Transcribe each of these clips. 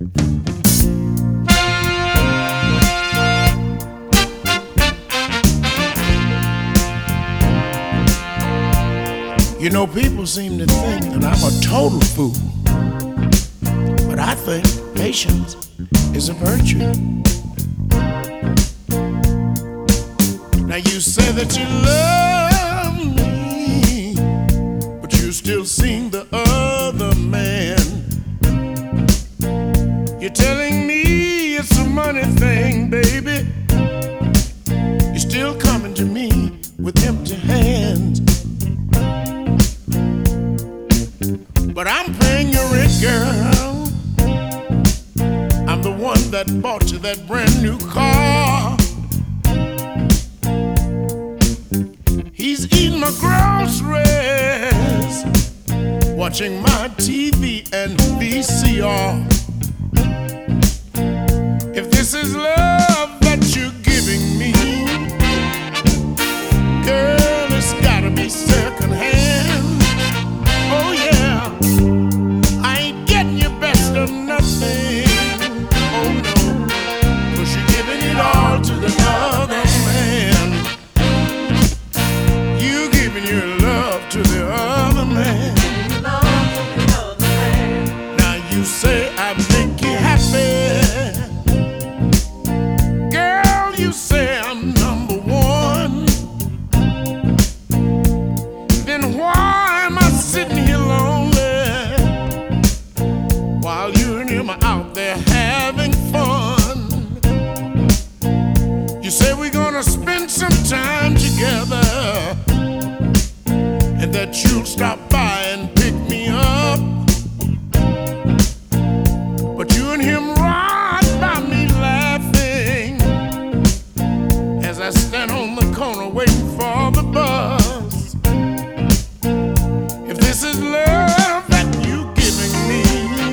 You know, people seem to think that I'm a total fool, but I think patience is a virtue. Now you say that you love me, but you still seeing the other man. You're telling me it's a money thing, baby. You're still coming to me with empty hands. But I'm paying your rent, girl. I'm the one that bought you that brand new car. He's eating my groceries, watching my TV and VCR. If this is love that you're giving me, girl, it's gotta be secondhand. Oh yeah, I ain't getting your best of nothing. Oh no, 'cause you're giving it all to the other man. You giving your love to the other man. Now you say I make you happy. Girl, you say I'm number one. Then why am I sitting here lonely while you and him are out there having fun? You say we're gonna spend some time together and that you'll stop by and pick me up. But you and him right by me laughing as I stand on the corner waiting for the bus. If this is love that you giving me,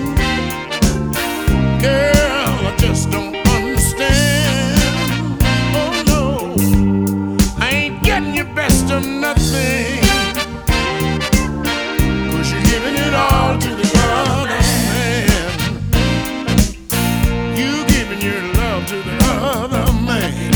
girl, I just don't understand. Oh no, I ain't getting your best of nothing, 'cause you're giving it all to the other man. You giving your love to the other man.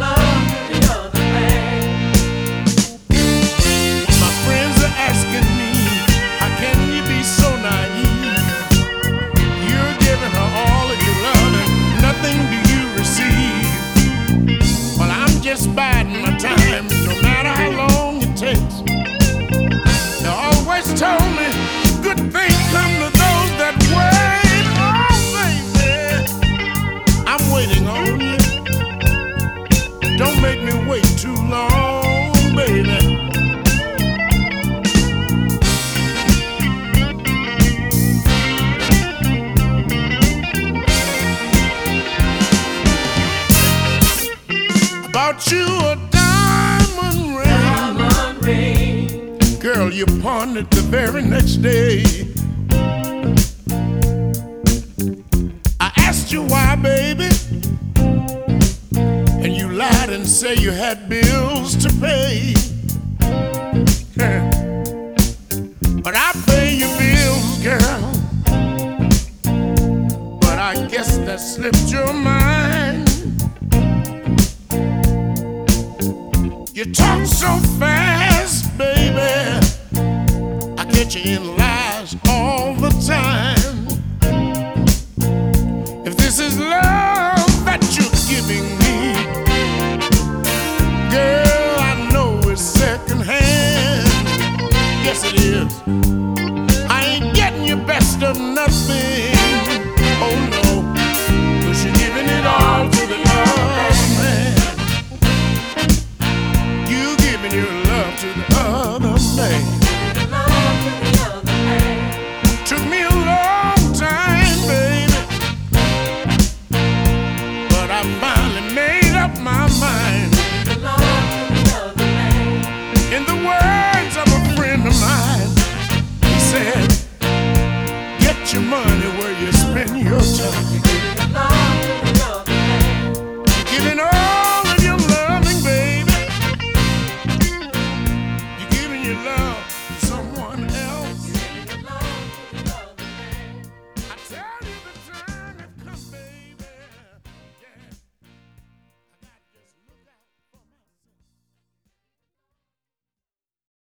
My friends are asking me, how can you be so naive? You're giving her all of your love and nothing do you receive. Well, I'm just biding my time, no matter how long it takes. They always told me good things come to those that wait. Oh, baby, I'm waiting on you. Don't make me wait too long, baby. Bought you a diamond ring. Girl, you pawned it the very next day. I asked you why, baby, and you lied and say you had bills to pay. But I pay your bills, girl. But I guess that slipped your mind. You talk so fast, baby, I catch you in lies all the time. If this is love that you're giving me, girl, I know it's secondhand. Yes, it is. I ain't getting your best of nothing. Oh no, 'cause you're giving it all to the other man. You giving your love to the other man. Took me a long time, baby, but I finally made up my mind. In the words of a friend of mine, he said, get your money where you spend your time.